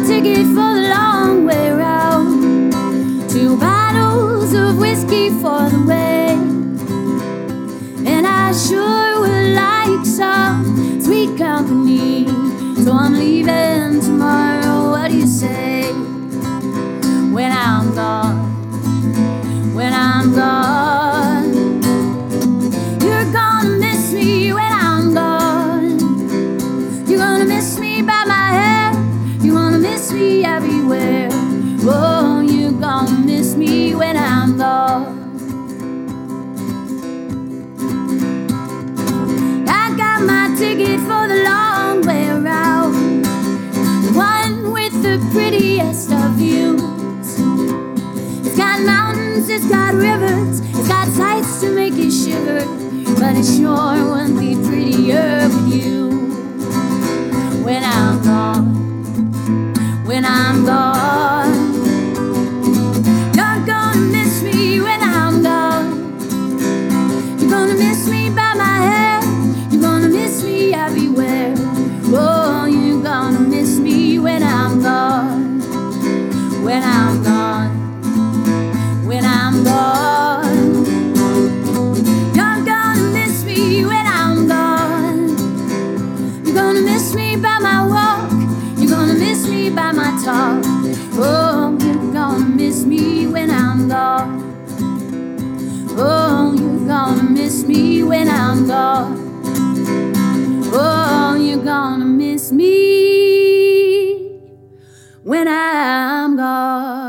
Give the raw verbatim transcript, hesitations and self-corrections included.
ticket for the long way round. Two bottles of whiskey for the way, and I sure would like some sweet company. So I'm leaving tomorrow. What do you say? When I'm gone, when I'm gone, you're gonna miss me when I'm gone. You're gonna miss me by my hair, you're gonna miss me everywhere. Oh, you're gonna miss me when I'm gone. I got my ticket for the long way around, the one with the prettiest of views. It's got mountains, it's got rivers, it's got sights to make you shiver, but it sure wouldn't be prettier with you. When I'm gone, when I'm gone, you're gonna miss me when I'm gone. You're gonna miss me by my hair, you're gonna miss me everywhere. Oh, you're gonna miss me when I'm gone, when I'm gone, when I'm gone. You're gonna miss me when I'm gone. You're gonna miss me by my walk, you're gonna miss me by my talk. Oh, you're gonna miss me when I'm gone. Oh, you're gonna miss me when I'm gone. Oh, you're gonna miss me when I'm gone.